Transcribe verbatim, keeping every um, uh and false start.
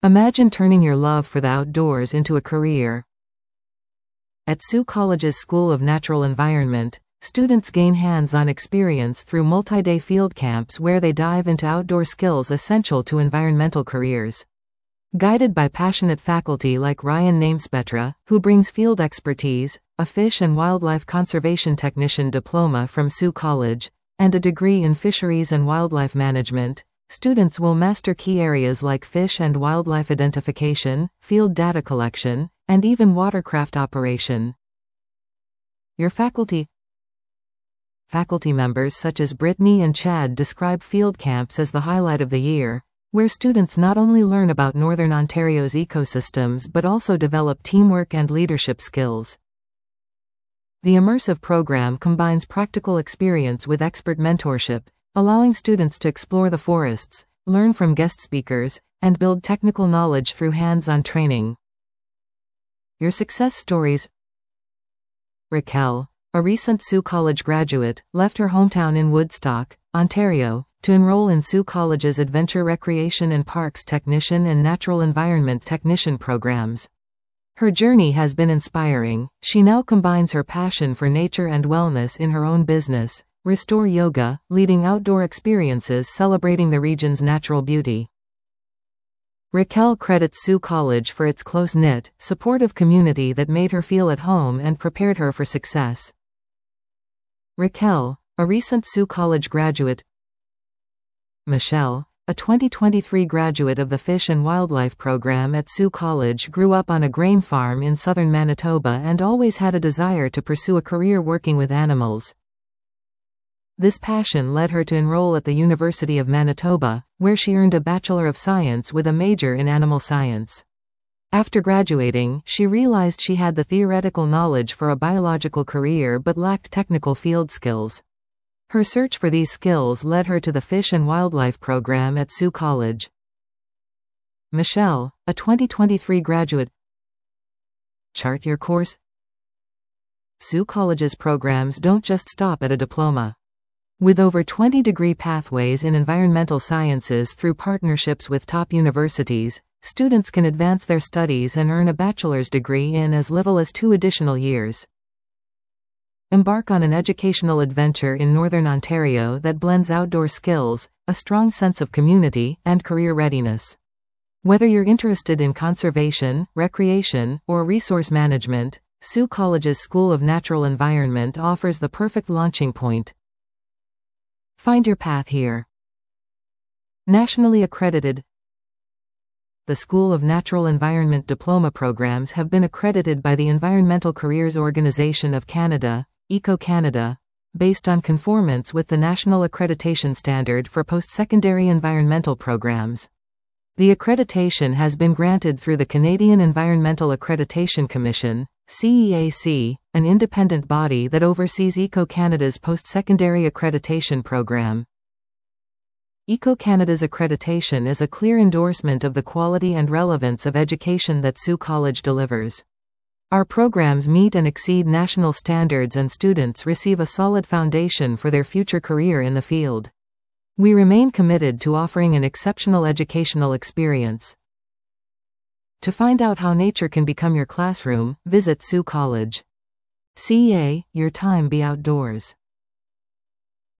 Imagine turning your love for the outdoors into a career. At Sault College's School of Natural Environment, students gain hands-on experience through multi-day field camps where they dive into outdoor skills essential to environmental careers. Guided by passionate faculty like Ryan Namespetra, who brings field expertise, a fish and wildlife conservation technician diploma from Sault College, and a degree in fisheries and wildlife management, students will master key areas like fish and wildlife identification, field data collection, and even watercraft operation. Your faculty Faculty members such as Brittany and Chad describe field camps as the highlight of the year, where students not only learn about Northern Ontario's ecosystems but also develop teamwork and leadership skills. The immersive program combines practical experience with expert mentorship, allowing students to explore the forests, learn from guest speakers, and build technical knowledge through hands-on training. Your success stories. Raquel, a recent Sault College graduate, left her hometown in Woodstock, Ontario, to enroll in Sault College's Adventure Recreation and Parks Technician and Natural Environment Technician programs. Her journey has been inspiring. She now combines her passion for nature and wellness in her own business, Restore Yoga, leading outdoor experiences celebrating the region's natural beauty. Raquel credits Sault College for its close-knit, supportive community that made her feel at home and prepared her for success. Raquel, a recent Sault College graduate. Michelle, a twenty twenty-three graduate of the Fish and Wildlife program at Sault College, grew up on a grain farm in southern Manitoba and always had a desire to pursue a career working with animals. This passion led her to enroll at the University of Manitoba, where she earned a Bachelor of Science with a major in animal science. After graduating, she realized she had the theoretical knowledge for a biological career but lacked technical field skills. Her search for these skills led her to the Fish and Wildlife program at Sault College. Michelle, a twenty twenty-three graduate. Chart your course. Sault College's programs don't just stop at a diploma. With over twenty degree pathways in environmental sciences through partnerships with top universities, students can advance their studies and earn a bachelor's degree in as little as two additional years. Embark on an educational adventure in Northern Ontario that blends outdoor skills, a strong sense of community, and career readiness. Whether you're interested in conservation, recreation, or resource management, Sault College's School of Natural Environment offers the perfect launching point. Find your path here. Nationally accredited. The School of Natural Environment diploma programs have been accredited by the Environmental Careers Organization of Canada, Eco-Canada, based on conformance with the National Accreditation Standard for Post-Secondary Environmental Programs. The accreditation has been granted through the Canadian Environmental Accreditation Commission, C E A C, an independent body that oversees Eco-Canada's post-secondary accreditation program. Eco-Canada's accreditation is a clear endorsement of the quality and relevance of education that Sault College delivers. Our programs meet and exceed national standards and students receive a solid foundation for their future career in the field. We remain committed to offering an exceptional educational experience. To find out how nature can become your classroom, visit Sault College. C E A, your time be outdoors.